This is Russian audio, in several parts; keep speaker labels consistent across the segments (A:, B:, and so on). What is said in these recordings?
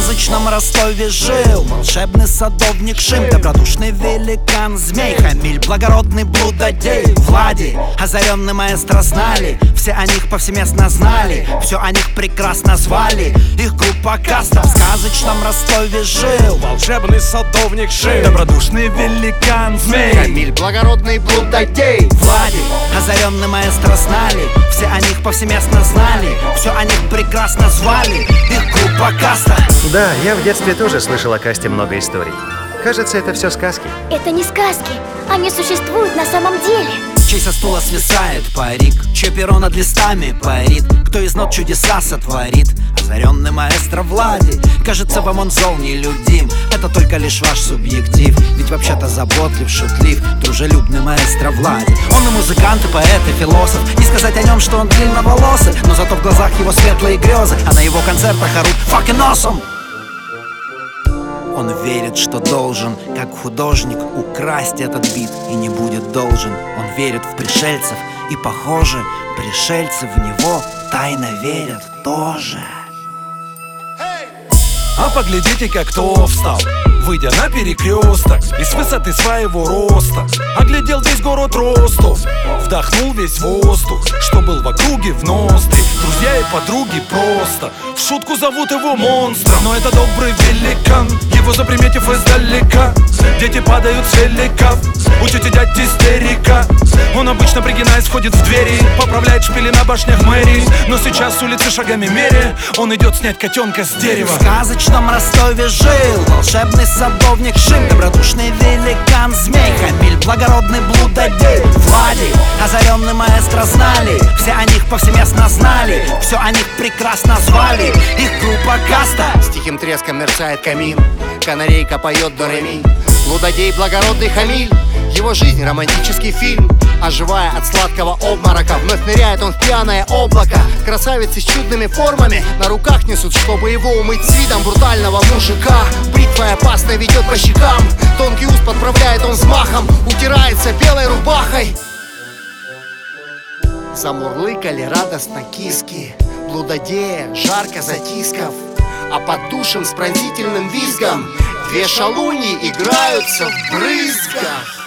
A: сказочном Ростове жил волшебный садовник Шим, добродушный великан Змей, Хамиль, благородный блудодей Влади, озаренный маэстро знали. Все о них повсеместно знали, все о них прекрасно звали. Их группа Каста в сказочном Ростове жил
B: волшебный садовник Шим,
A: добродушный великан Змей,
C: Хамиль, благородный блудодей
A: Влади, озаренный маэстро знали. Все о них повсеместно знали, все о них прекрасно звали. Их группа Каста.
D: Да, я в детстве тоже слышал о Касте много историй. Кажется, это все сказки.
E: Это не сказки, они существуют на самом деле.
A: Чей со стула свисает парик, чей перо над листами парит, кто из нот чудеса сотворит. Озаренный маэстро Влади, кажется, вам он зол нелюдим. Это только лишь ваш субъектив, ведь вообще-то заботлив, шутлив, дружелюбный маэстро Влади. Он и музыкант, и поэт, и философ. Не сказать о нем, что он длинноволосый, но зато в глазах его светлые грезы, а на его концертах орут fucking awesome. Он верит, что должен, как художник, украсть этот бит и не будет должен. Он верит в пришельцев, и, похоже, пришельцы в него тайно верят тоже.
B: А поглядите-ка, кто встал, выйдя на перекресток, и с высоты своего роста оглядел весь город Ростов, вдохнул весь воздух, что был в округе в ноздри. Друзья и подруги просто в шутку зовут его монстром. Но это добрый великан, его заприметив издалека, дети падают с великов, у тети дядь истерика. Он обычно, пригинаясь, входит в двери, поправляет шпили на башнях мэрии. Но сейчас с улицы шагами мере он идет снять котенка с дерева.
A: В сказочном Ростове жил волшебный садовник Шим, добродушный великан Змей, Хамиль, благородный блудодей Влади, озаренный маэстро знали. Все о них повсеместно знали, все о них прекрасно звали. Их группа Каста.
C: С тихим треском мерцает камин, канарейка поет до ре ми. Блудодей, благородный Хамиль, его жизнь романтический фильм. Оживая от сладкого обморока, вновь ныряет он в пьяное облако. Красавицы с чудными формами на руках несут, чтобы его умыть с видом брутального мужика. Бритва опасно ведет по щекам, тонкий ус подправляет он взмахом, утирается белой рубахой. Замурлыкали радостно киски, блудодея жарко затискав, а под душем с пронзительным визгом две шалуньи играются в брызгах.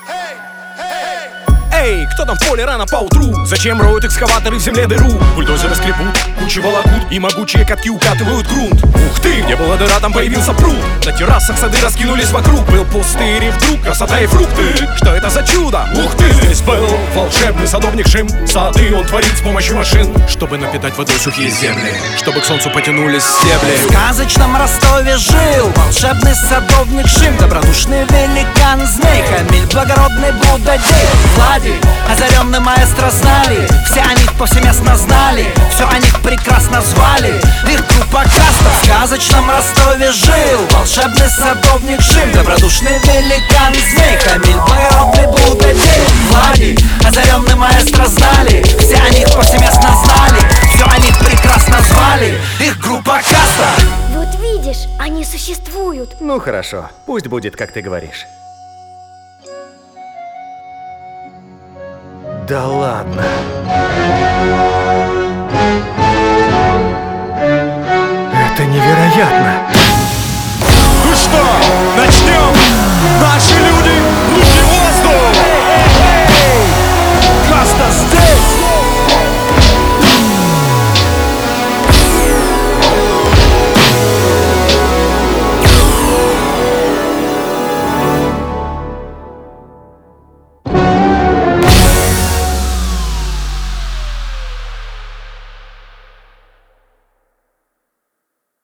B: Эй, кто там в поле рано поутру? Зачем роют экскаваторы в земле дыру? Бульдозеры скребут, кучи волокут, и могучие катки укатывают грунт. Ух ты, где была дыра, там появился пруд. На террасах сады раскинулись вокруг. Был пустырь и вдруг красота и фрукты. Что это за чудо? Ух ты! Здесь был волшебный садовник Шим. Сады он творит с помощью машин, чтобы напитать водой сухие земли, чтобы к солнцу потянулись стебли.
A: В сказочном Ростове жил волшебный садовник Шим, добродушный великан Змей, Хамиль, благородный блудодей Влади, озаренный маэстро знали. Все о них повсеместно знали, все о них прекрасно звали. Их группа Каста. В сказочном Ростове жил волшебный садовник Шим, добродушный великан Змей, Хамиль, благородный блудодей Влади, озаренный маэстро знали. Все о них повсеместно знали, все о них прекрасно звали. Их группа Каста.
E: Вот видишь, они существуют.
D: Ну хорошо, пусть будет, как ты говоришь. Да ладно.